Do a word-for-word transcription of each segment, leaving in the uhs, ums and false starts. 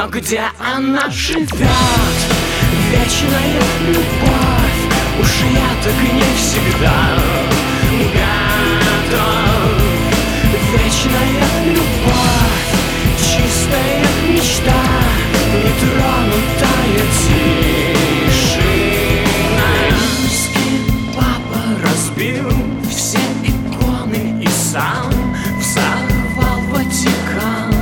Но где она живет? Вечная любовь. Уж я так и не всегда готов. Вечная любовь, чистая мечта, нетронутая тишина. Римский папа разбил все иконы и сам взорвал Ватикан.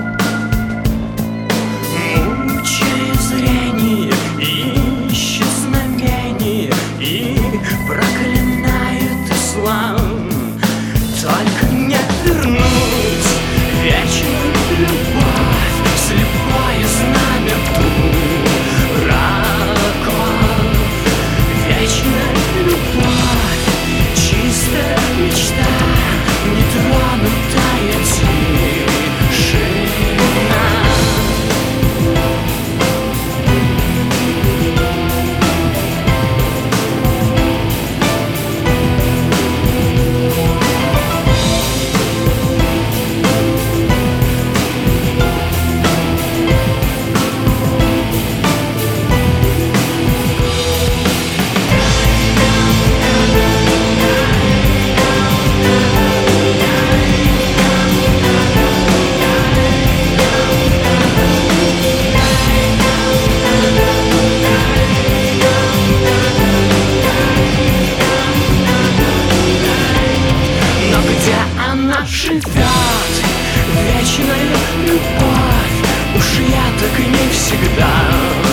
Мучая зрение, ищет знамение и проклинает ислам. Только не вернуть вечную любовь, слепое знамя дураков. Вечная любовь, чистая мечта, нетронутая тишина. Она живет, вечная любовь. Уж я так и не всегда